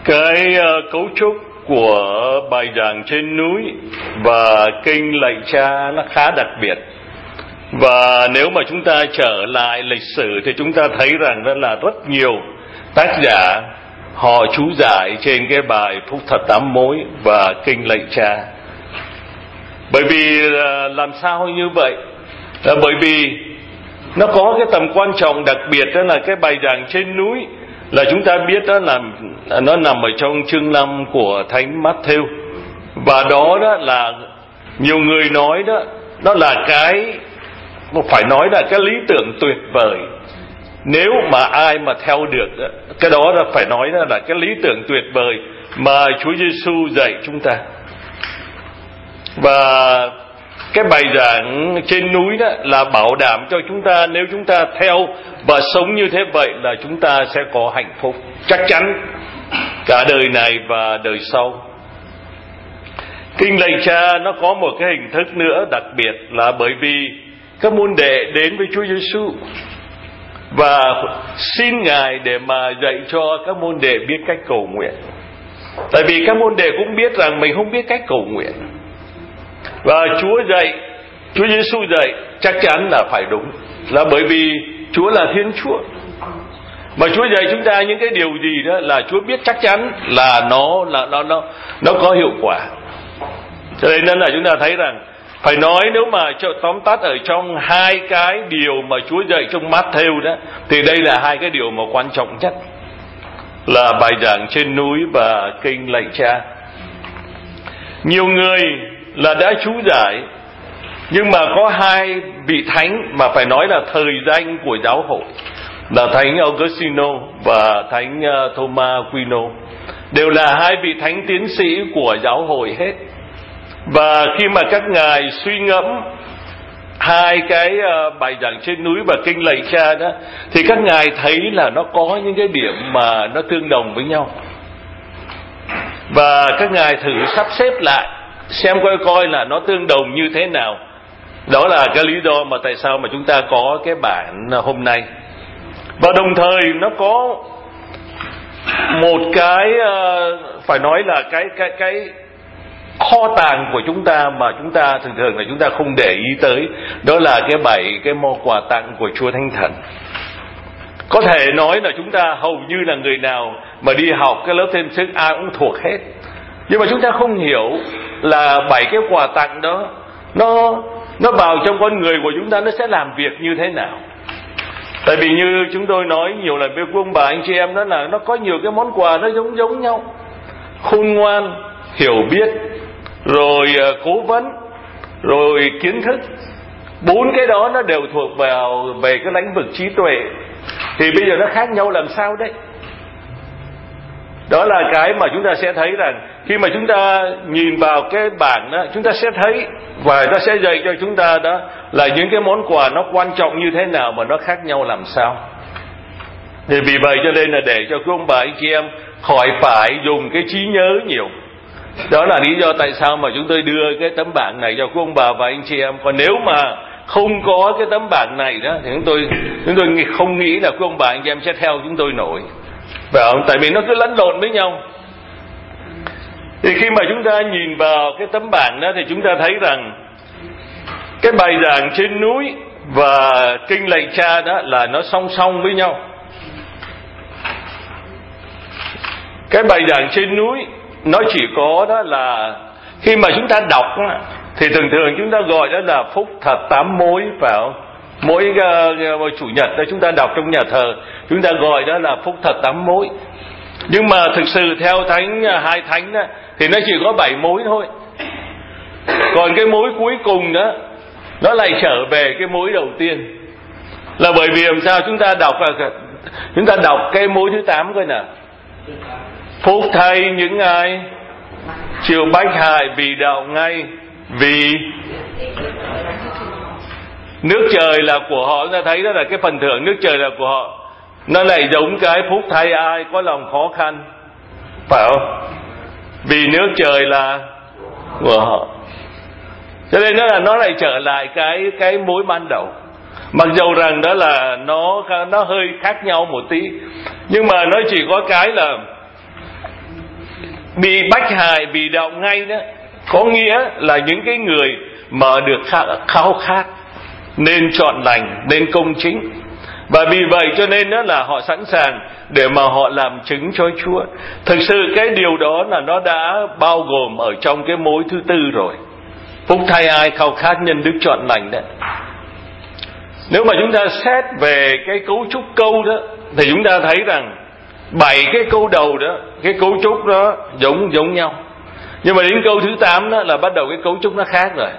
Cái cấu trúc của bài giảng trên núi và kinh lạy Cha nó khá đặc biệt. Và nếu mà chúng ta trở lại lịch sử thì chúng ta thấy rằng đó là rất nhiều tác giả họ chú giải trên cái bài Phúc Thật 8 Mối và kinh lạy Cha. Bởi vì làm sao như vậy? Bởi vì nó có cái tầm quan trọng đặc biệt, đó là cái bài giảng trên núi là chúng ta biết đó là nó nằm ở trong chương 5 của Thánh Matthew. Và đó là nhiều người nói đó là cái phải nói là cái lý tưởng tuyệt vời. Nếu mà ai mà theo được cái đó là phải nói là cái lý tưởng tuyệt vời mà Chúa Giêsu dạy chúng ta. Và cái bài giảng trên núi đó là bảo đảm cho chúng ta, nếu chúng ta theo và sống như thế vậy là chúng ta sẽ có hạnh phúc chắc chắn cả đời này và đời sau. Kinh lạy Cha nó có một cái hình thức nữa đặc biệt là bởi vì các môn đệ đến với Chúa Giêsu và xin Ngài để mà dạy cho các môn đệ biết cách cầu nguyện. Tại vì các môn đệ cũng biết rằng mình không biết cách cầu nguyện. Và Chúa Giêsu dạy chắc chắn là phải đúng, là bởi vì Chúa là Thiên Chúa. Mà Chúa dạy chúng ta những cái điều gì đó là Chúa biết chắc chắn là nó có hiệu quả. Cho nên là chúng ta thấy rằng phải nói, nếu mà tóm tắt ở trong hai cái điều mà Chúa dạy trong Matthew đó, thì đây là hai cái điều mà quan trọng nhất, là bài giảng trên núi và kinh lạy Cha. Nhiều người là đã chú giải, nhưng mà có hai vị thánh mà phải nói là thời danh của giáo hội, là Thánh Augustino và Thánh Thomas Aquino, đều là hai vị thánh tiến sĩ của giáo hội hết. Và khi mà các ngài suy ngẫm hai cái bài giảng trên núi và kinh lạy Cha đó, thì các ngài thấy là nó có những cái điểm mà nó tương đồng với nhau. Và các ngài thử sắp xếp lại xem coi là nó tương đồng như thế nào. Đó là cái lý do mà tại sao mà chúng ta có cái bản hôm nay. Và đồng thời nó có một cái phải nói là cái kho tàng của chúng ta mà chúng ta thường là chúng ta không để ý tới. Đó là cái 7 cái món quà tặng của Chúa Thánh Thần. Có thể nói là chúng ta hầu như là người nào mà đi học cái lớp thêm sức ai cũng thuộc hết. Nhưng mà chúng ta không hiểu là 7 cái quà tặng đó nó vào trong con người của chúng ta, nó sẽ làm việc như thế nào. Tại vì như chúng tôi nói nhiều lần với ông bà anh chị em, đó là nó có nhiều cái món quà nó giống nhau. Khôn ngoan, hiểu biết, rồi cố vấn, rồi kiến thức. 4 cái đó nó đều thuộc vào về cái lĩnh vực trí tuệ. Thì bây giờ nó khác nhau làm sao đấy? Đó là cái mà chúng ta sẽ thấy rằng khi mà chúng ta nhìn vào cái bảng đó, chúng ta sẽ thấy và nó sẽ dạy cho chúng ta đó là những cái món quà nó quan trọng như thế nào mà nó khác nhau làm sao. Thì vì vậy cho nên là để cho quý ông bà anh chị em khỏi phải dùng cái trí nhớ nhiều. Đó là lý do tại sao mà chúng tôi đưa cái tấm bảng này cho quý ông bà và anh chị em. Còn nếu mà không có cái tấm bảng này đó thì chúng tôi không nghĩ là quý ông bà anh chị em sẽ theo chúng tôi nổi. Phải không? Tại vì nó cứ lẫn lộn với nhau. Thì khi mà chúng ta nhìn vào cái tấm bảng đó thì chúng ta thấy rằng cái bài giảng trên núi và kinh lạy Cha đó là nó song song với nhau. Cái bài giảng trên núi nó chỉ có đó là khi mà chúng ta đọc thì thường chúng ta gọi đó là Phúc Thật 8 Mối, phải không? Mỗi chủ nhật đó chúng ta đọc trong nhà thờ, chúng ta gọi đó là Phúc Thật 8 Mối. Nhưng mà thực sự theo hai thánh đó, thì nó chỉ có 7 mối thôi. Còn cái mối cuối cùng đó nó lại trở về cái mối đầu tiên. Là bởi vì làm sao chúng ta đọc cái mối thứ 8 coi nào. Phúc thay những ai chịu bách hại vì đạo ngay, vì nước trời là của họ. Chúng ta thấy đó là cái phần thưởng nước trời là của họ. Nó lại giống cái phúc thay ai có lòng khó khăn, phải không? Vì nước trời là của họ. Cho nên nó lại trở lại cái mối ban đầu. Mặc dầu rằng đó là nó hơi khác nhau một tí, nhưng mà nó chỉ có cái là bị bách hại vì đạo ngay đó, có nghĩa là những cái người mà được khao khát nên trọn lành, nên công chính. Và vì vậy cho nên đó là họ sẵn sàng để mà họ làm chứng cho Chúa. Thực sự cái điều đó là nó đã bao gồm ở trong cái mối thứ tư rồi. Phúc thay ai khao khát nhân đức trọn lành đấy. Nếu mà chúng ta xét về cái cấu trúc câu đó thì chúng ta thấy rằng 7 cái câu đầu đó, cái cấu trúc đó giống nhau. Nhưng mà đến câu thứ 8 đó là bắt đầu cái cấu trúc nó khác rồi.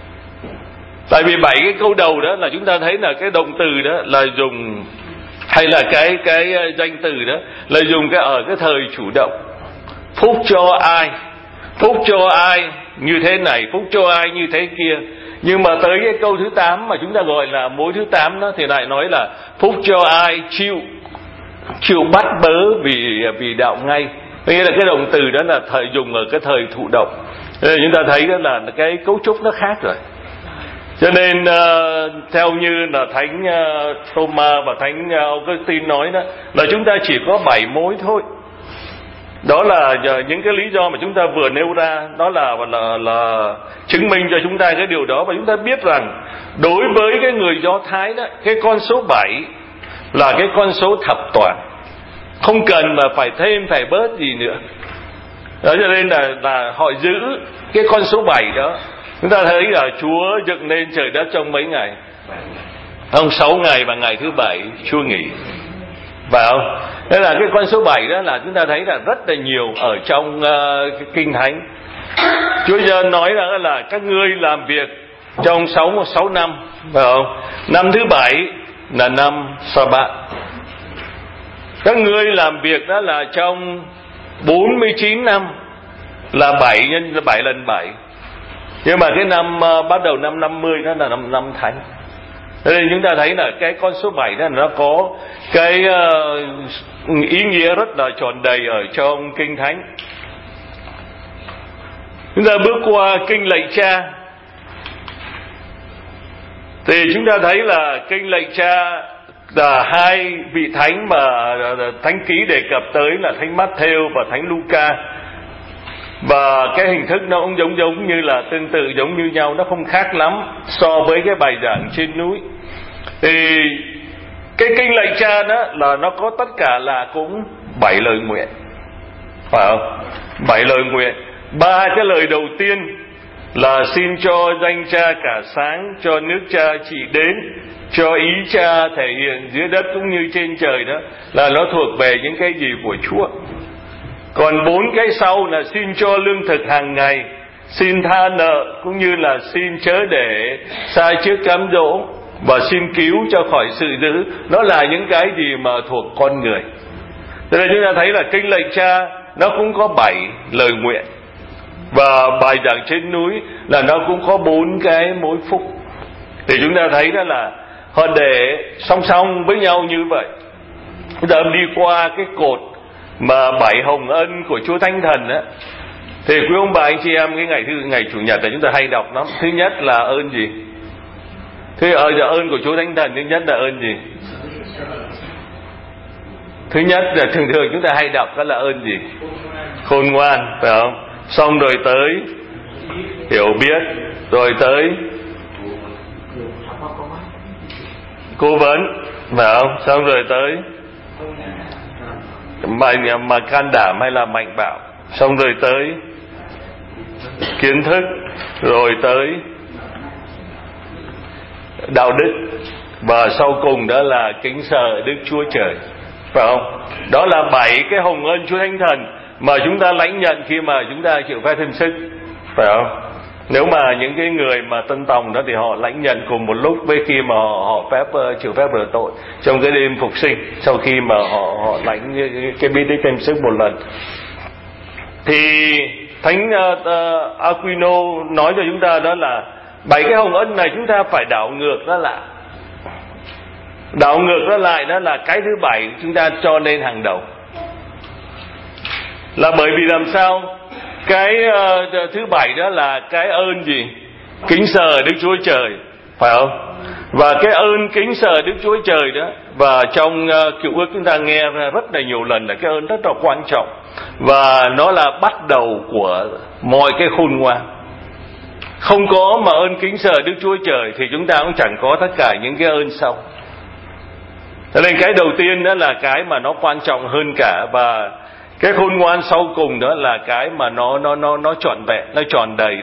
Tại vì 7 cái câu đầu đó là chúng ta thấy là cái động từ đó là dùng, hay là cái danh từ đó là dùng ở cái thời chủ động. Phúc cho ai, phúc cho ai như thế này, phúc cho ai như thế kia. Nhưng mà tới cái câu thứ 8 mà chúng ta gọi là mối thứ 8 đó thì lại nói là phúc cho ai chịu bắt bớ vì đạo ngay. Nghĩa là cái động từ đó là dùng ở cái thời thụ động. Nên chúng ta thấy đó là cái cấu trúc nó khác rồi. Cho nên theo như là Thánh Thomas và Thánh Augustine nói đó, là chúng ta chỉ có 7 mối thôi. Đó là những cái lý do mà chúng ta vừa nêu ra, đó là chứng minh cho chúng ta cái điều đó. Và chúng ta biết rằng đối với cái người Do Thái đó, cái con số 7 là cái con số thập toàn, không cần mà phải thêm phải bớt gì nữa. Đó cho nên là họ giữ cái con số 7 đó. Chúng ta thấy là Chúa dựng nên trời đất trong mấy ngày? Không, 6 ngày và ngày thứ 7 Chúa nghỉ. Phải không? Thế là cái con số 7 đó là chúng ta thấy là rất là nhiều ở trong cái Kinh Thánh. Chúa Giêsu nói rằng là các ngươi làm việc trong 6 năm, phải không? Năm thứ 7 là năm Sa-bát. Các ngươi làm việc đó là trong 49 năm, là 7 lần 7. Nhưng mà cái năm bắt đầu năm 50 đó là năm Thánh. Thế nên chúng ta thấy là cái con số 7 đó nó có cái ý nghĩa rất là tròn đầy ở trong Kinh Thánh. Chúng ta bước qua Kinh Lạy Cha thì chúng ta thấy là Kinh Lạy Cha là 2 vị thánh mà Thánh Ký đề cập tới là Thánh Mát-thêu và Thánh Luca. Và cái hình thức nó cũng giống như là tương tự giống như nhau, nó không khác lắm so với cái bài giảng trên núi. Thì cái Kinh Lạy Cha đó là nó có tất cả là cũng 7 lời nguyện, phải không? 7 lời nguyện. 3 cái lời đầu tiên là xin cho danh Cha cả sáng, cho nước Cha trị đến, cho ý Cha thể hiện dưới đất cũng như trên trời, đó là nó thuộc về những cái gì của Chúa. Còn 4 cái sau là xin cho lương thực hàng ngày, xin tha nợ, cũng như là xin chớ để sai trước cám dỗ, và xin cứu cho khỏi sự dữ. Nó là những cái gì mà thuộc con người. Cho nên chúng ta thấy là Kinh Lạy Cha nó cũng có 7 lời nguyện, và bài giảng trên núi là nó cũng có 4 cái mối phúc. Thì chúng ta thấy đó là họ để song song với nhau như vậy. Chúng ta đi qua cái cột mà 7 hồng ân của Chúa Thánh Thần á, thì quý ông bà anh chị em, cái ngày Chủ nhật là chúng ta hay đọc lắm. Thứ nhất là ơn gì? Ơn của Chúa Thánh Thần thứ nhất là ơn gì? Thứ nhất là thường chúng ta hay đọc đó là ơn gì? Khôn ngoan, phải không? Xong rồi tới hiểu biết, rồi tới cố vấn, phải không? Xong rồi tới mà can đảm hay là mạnh bạo, xong rồi tới kiến thức, rồi tới đạo đức, và sau cùng đó là kính sợ Đức Chúa Trời, phải không? Đó là 7 cái hồng ân Chúa Thánh Thần mà chúng ta lãnh nhận khi mà chúng ta chịu phép thêm sức, phải không? Nếu mà những cái người mà tân tòng đó thì họ lãnh nhận cùng một lúc với khi mà họ chịu phép rửa tội trong cái đêm phục sinh, sau khi mà họ lãnh cái bí tích thêm sức một lần. Thì Thánh Aquino nói cho chúng ta đó là 7 cái hồng ân này chúng ta phải đảo ngược nó lại. Đảo ngược nó lại đó là cái thứ 7 chúng ta cho nên hàng đầu. Là bởi vì làm sao? Cái thứ 7 đó là cái ơn gì? Kính sợ Đức Chúa Trời, phải không? Và cái ơn kính sợ Đức Chúa Trời đó, và trong Cựu Ước chúng ta nghe ra rất là nhiều lần là cái ơn rất là quan trọng, và nó là bắt đầu của mọi cái khôn ngoan. Không có mà ơn kính sợ Đức Chúa Trời thì chúng ta cũng chẳng có tất cả những cái ơn sau. Cho nên cái đầu tiên đó là cái mà nó quan trọng hơn cả, và cái khôn ngoan sau cùng đó là cái mà nó trọn vẹn, nó tròn đầy,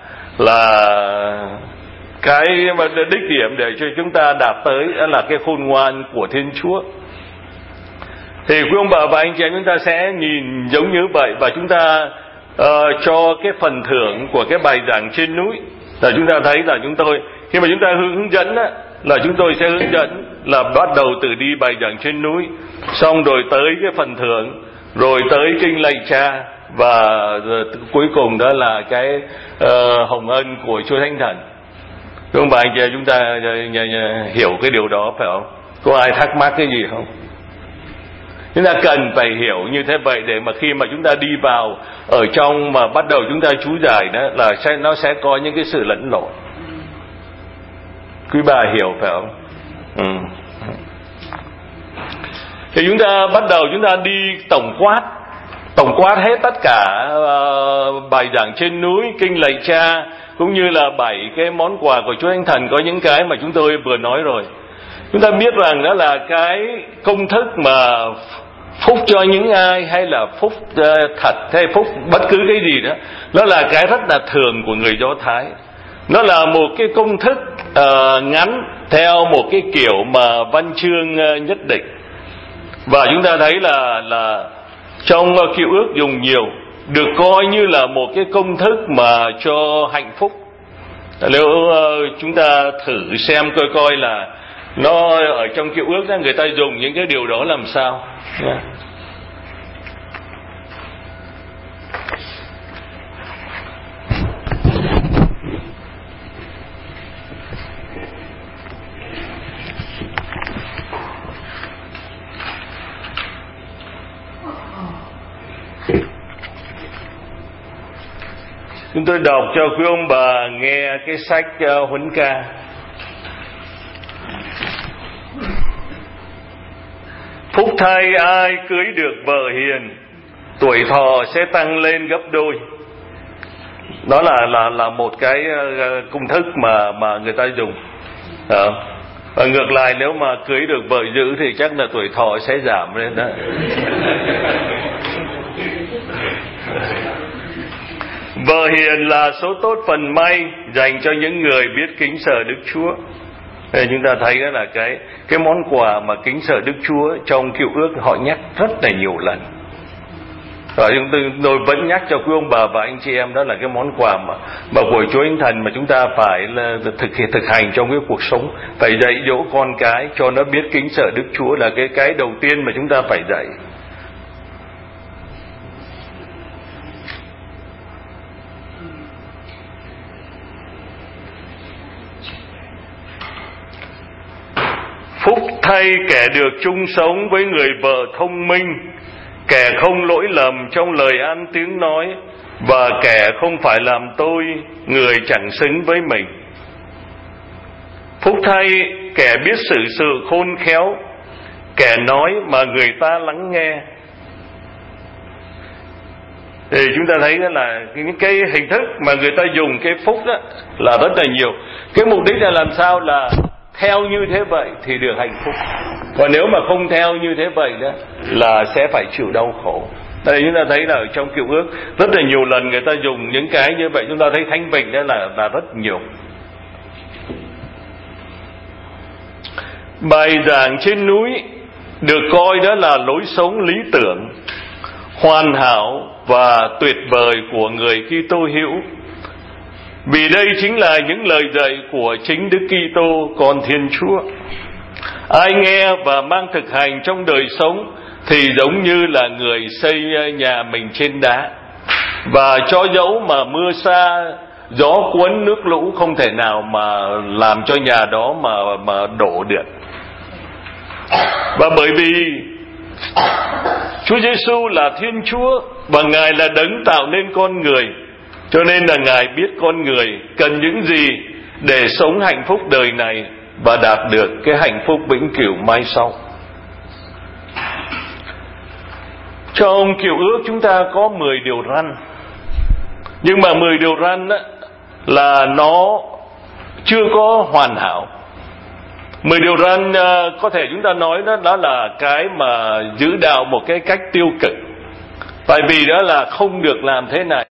là cái mà đích điểm để cho chúng ta đạt tới, đó là cái khôn ngoan của Thiên Chúa. Thì quý ông bà và anh chị em chúng ta sẽ nhìn giống như vậy, và chúng ta cho cái phần thưởng của cái bài giảng trên núi là chúng ta thấy là chúng tôi khi mà chúng ta hướng dẫn á, là chúng tôi sẽ hướng dẫn là bắt đầu từ đi bài giảng trên núi, xong rồi tới cái phần thưởng, rồi tới kinh lạy Cha, và cuối cùng đó là cái hồng ân của Chúa Thánh Thần. Quý ông bà anh chị chúng ta hiểu cái điều đó phải không? Có ai thắc mắc cái gì không? Chúng ta cần phải hiểu như thế vậy để mà khi mà chúng ta đi vào ở trong mà bắt đầu chúng ta chú giải đó là nó sẽ có những cái sự lẫn lộn. Quý bà hiểu phải không? Thì chúng ta bắt đầu chúng ta đi tổng quát hết tất cả bài giảng trên núi, kinh lạy Cha, cũng như là 7 cái món quà của Chúa Thánh Thần, có những cái mà chúng tôi vừa nói rồi. Chúng ta biết rằng đó là cái công thức mà phúc cho những ai, hay là phúc thật, hay phúc bất cứ cái gì đó, nó là cái rất là thường của người Do Thái. Nó là một cái công thức ngắn theo một cái kiểu mà văn chương nhất định. Và chúng ta thấy là trong Cựu Ước dùng nhiều, được coi như là một cái công thức mà cho hạnh phúc. Nếu chúng ta thử xem coi là nó ở trong Cựu Ước đó, người ta dùng những cái điều đó làm sao. Chúng tôi đọc cho quý ông bà nghe cái sách Huấn Ca. Phúc thay ai cưới được vợ hiền, tuổi thọ sẽ tăng lên gấp đôi. Đó là một cái công thức mà người ta dùng. Và ngược lại, nếu mà cưới được vợ dữ thì chắc là tuổi thọ sẽ giảm lên đó. Vợ hiền là số tốt phần may dành cho những người biết kính sợ Đức Chúa. Để chúng ta thấy đó là cái món quà mà kính sợ Đức Chúa trong Cựu Ước họ nhắc rất là nhiều lần. Và chúng tôi vẫn nhắc cho quý ông bà và anh chị em, đó là cái món quà mà của Chúa Thánh Thần mà chúng ta phải là thực hành trong cái cuộc sống. Phải dạy dỗ con cái cho nó biết kính sợ Đức Chúa là cái đầu tiên mà chúng ta phải dạy. Phúc thay kẻ được chung sống với người vợ thông minh, kẻ không lỗi lầm trong lời ăn tiếng nói, và kẻ không phải làm tôi người chẳng xứng với mình. Phúc thay kẻ biết xử sự khôn khéo, kẻ nói mà người ta lắng nghe. Thì chúng ta thấy đó là những cái hình thức mà người ta dùng cái phúc đó là rất là nhiều. Cái mục đích là làm sao là theo như thế vậy thì được hạnh phúc. Còn nếu mà không theo như thế vậy đó là sẽ phải chịu đau khổ. Đây chúng ta thấy là ở trong Cựu Ước rất là nhiều lần người ta dùng những cái như vậy. Chúng ta thấy Thánh Vịnh đó là rất nhiều. Bài giảng trên núi được coi đó là lối sống lý tưởng, hoàn hảo và tuyệt vời của người Kitô hữu. Vì đây chính là những lời dạy của chính Đức Kitô con Thiên Chúa. Ai nghe và mang thực hành trong đời sống thì giống như là người xây nhà mình trên đá, và cho dẫu mà mưa xa, gió cuốn, nước lũ không thể nào mà làm cho nhà đó mà đổ được. Và bởi vì Chúa Giêsu là Thiên Chúa và Ngài là đấng tạo nên con người, cho nên là Ngài biết con người cần những gì để sống hạnh phúc đời này, và đạt được cái hạnh phúc vĩnh cửu mai sau. Trong Cựu Ước chúng ta có 10 điều răn. Nhưng mà 10 điều răn là nó chưa có hoàn hảo. 10 điều răn có thể chúng ta nói đó là cái mà giữ đạo một cái cách tiêu cực. Tại vì đó là không được làm thế này,